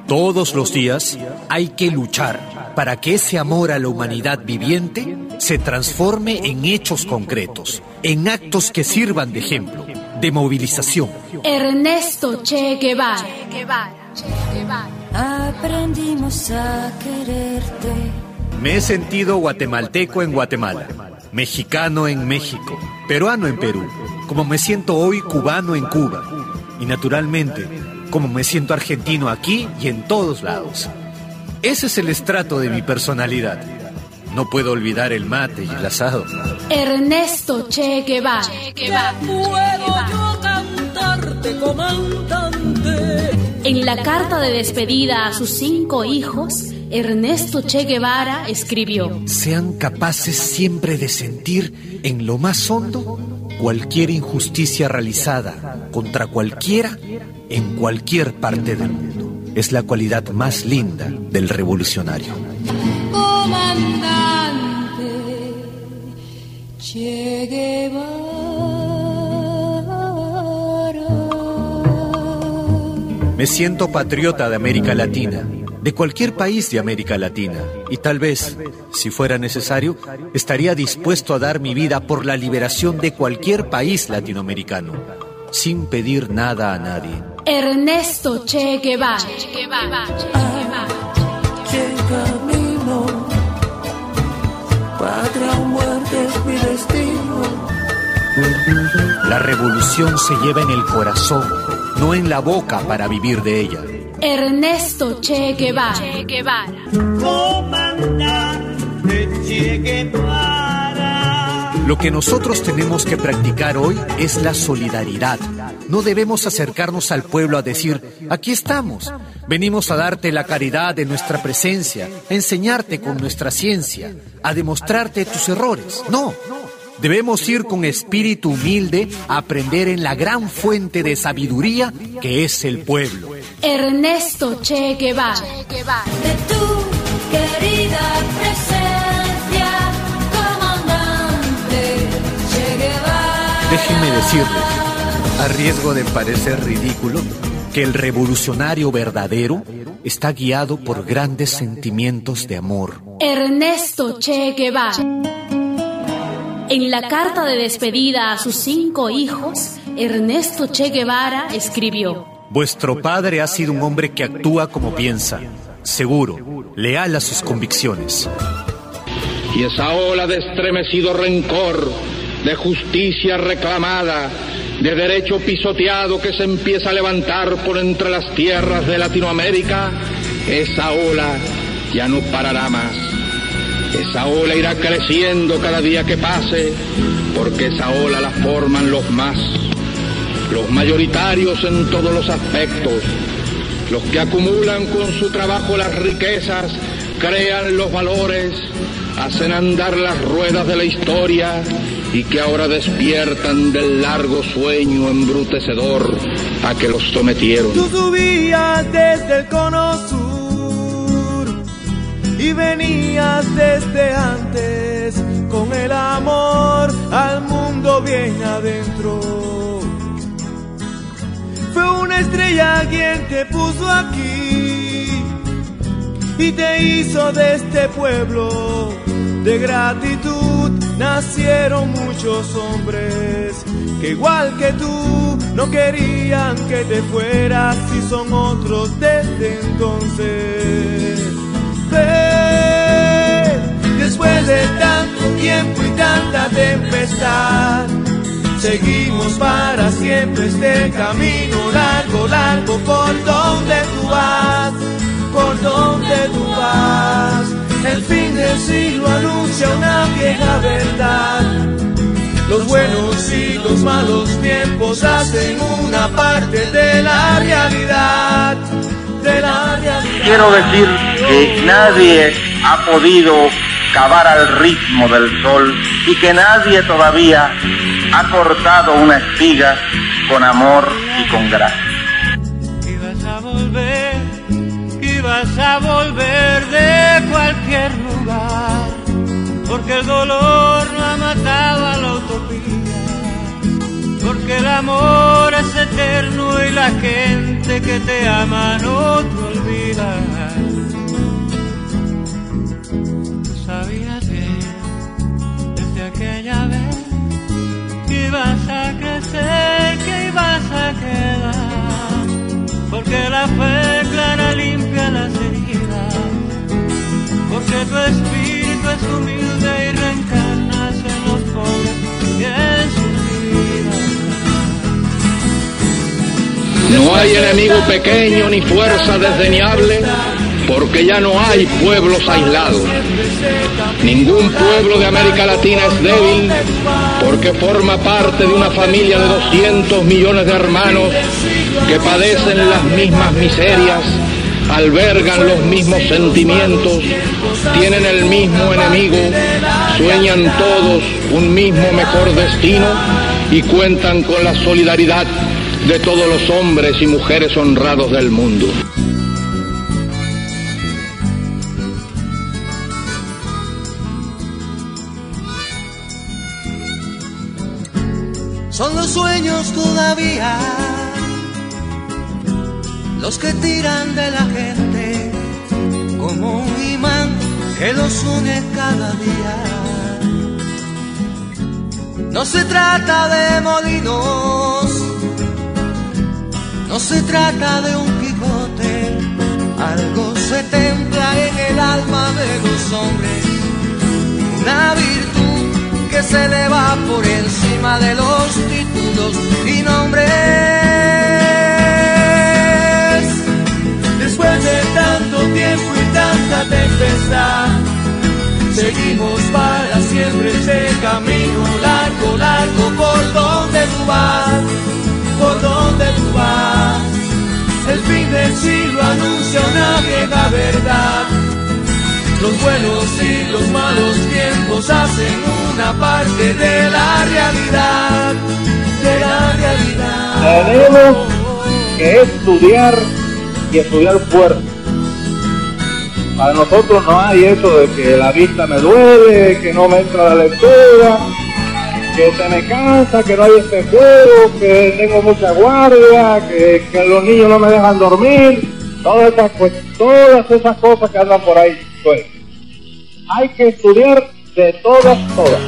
Todos los días hay que luchar para que ese amor a la humanidad viviente se transforme en hechos concretos, en actos que sirvan de ejemplo, de movilización. Ernesto Che Guevara. Aprendimos a quererte. Me he sentido guatemalteco en Guatemala, mexicano en México, peruano en Perú, como me siento hoy cubano en Cuba, y naturalmente, como me siento argentino aquí y en todos lados. Ese es el estrato de mi personalidad. No puedo olvidar el mate y el asado. Ernesto Che Guevara. Puedo yo cantarte, comandante. En la carta de despedida a sus 5 hijos, Ernesto Che Guevara escribió: Sean capaces siempre de sentir en lo más hondo cualquier injusticia realizada contra cualquiera en cualquier parte del mundo. Es la cualidad más linda del revolucionario. Comandante Che Guevara. Me siento patriota de América Latina, de cualquier país de América Latina, y tal vez, si fuera necesario, estaría dispuesto a dar mi vida por la liberación de cualquier país latinoamericano, sin pedir nada a nadie. Ernesto Che Guevara. ¿Qué camino? Patria o muerte es mi destino. La revolución se lleva en el corazón, no en la boca para vivir de ella. Ernesto Che Guevara. Comandante Che Guevara. Lo que nosotros tenemos que practicar hoy es la solidaridad. No debemos acercarnos al pueblo a decir, aquí estamos, venimos a darte la caridad de nuestra presencia, a enseñarte con nuestra ciencia, a demostrarte tus errores. No, debemos ir con espíritu humilde a aprender en la gran fuente de sabiduría que es el pueblo. Ernesto Che Guevara. De tu querida presencia, comandante Che Guevara. Déjenme decirles, a riesgo de parecer ridículo, que el revolucionario verdadero está guiado por grandes sentimientos de amor. Ernesto Che Guevara. En la carta de despedida a sus 5 hijos, Ernesto Che Guevara escribió: Vuestro padre ha sido un hombre que actúa como piensa, seguro, leal a sus convicciones. Y esa ola de estremecido rencor, de justicia reclamada, de derecho pisoteado que se empieza a levantar por entre las tierras de Latinoamérica, esa ola ya no parará más. Esa ola irá creciendo cada día que pase, porque esa ola la forman los más, los mayoritarios en todos los aspectos, los que acumulan con su trabajo las riquezas, crean los valores, hacen andar las ruedas de la historia y que ahora despiertan del largo sueño embrutecedor a que los sometieron. Tú subías desde el cono sur y venías desde antes con el amor al mundo bien adentro. Fue una estrella quien te puso aquí y te hizo de este pueblo. De gratitud nacieron muchos hombres que igual que tú no querían que te fueras y son otros desde entonces. Después de tanto tiempo y tanta tempestad, seguimos para siempre este camino largo, largo, por donde tú vas, por donde tú vas. El fin del siglo anuncia una vieja verdad. Los buenos y los malos tiempos hacen una parte de la realidad, de la realidad. Quiero decir que nadie ha podido cavar al ritmo del sol y que nadie todavía ha cortado una espiga con amor y con gracia. Y vas a volver de cualquier lugar, porque el dolor no ha matado a la utopía, porque el amor es eterno y la gente gente que te ama no te olvida. Tú sabías bien desde aquella vez que ibas a crecer, que ibas a quedar, porque la fe clara limpia las heridas, porque tu espíritu es humilde y reencarnas en los pobres y en sus vidas. No hay enemigo pequeño ni fuerza desdeñable, porque ya no hay pueblos aislados. Ningún pueblo de América Latina es débil, porque forma parte de una familia de 200 millones de hermanos que padecen las mismas miserias, albergan los mismos sentimientos, tienen el mismo enemigo, sueñan todos un mismo mejor destino y cuentan con la solidaridad de todos los hombres y mujeres honrados del mundo. Son los sueños todavía los que tiran de la gente como un imán que los une cada día. No se trata de molinos, no se trata de un Quijote, algo se templa en el alma de los hombres, una virtud que se eleva por encima de los títulos y nombres. Después de tanto tiempo y tanta tempestad, seguimos para siempre este camino largo, largo, por donde tú vas, por donde tú vas. El fin del siglo anuncia una vieja verdad. Los buenos y los malos tiempos hacen una parte de la realidad, de la realidad. Tenemos que estudiar y estudiar fuerte. Para nosotros no hay eso de que la vista me duele, que no me entra la lectura, que se me cansa, que no hay espejuelo, que tengo mucha guardia, que los niños no me dejan dormir, todas esas cosas que andan por ahí. Pues, hay que estudiar de todas.